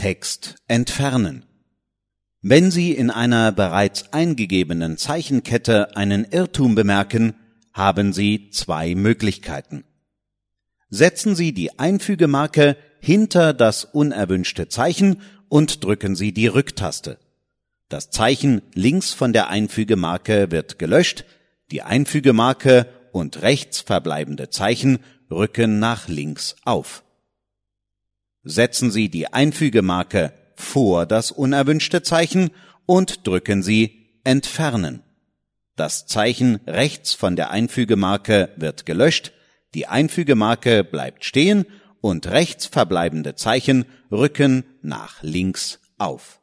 Text entfernen. Wenn Sie in einer bereits eingegebenen Zeichenkette einen Irrtum bemerken, haben Sie zwei Möglichkeiten. Setzen Sie die Einfügemarke hinter das unerwünschte Zeichen und drücken Sie die Rücktaste. Das Zeichen links von der Einfügemarke wird gelöscht, die Einfügemarke und rechts verbleibende Zeichen rücken nach links auf. Setzen Sie die Einfügemarke vor das unerwünschte Zeichen und drücken Sie Entfernen. Das Zeichen rechts von der Einfügemarke wird gelöscht, die Einfügemarke bleibt stehen und rechts verbleibende Zeichen rücken nach links auf.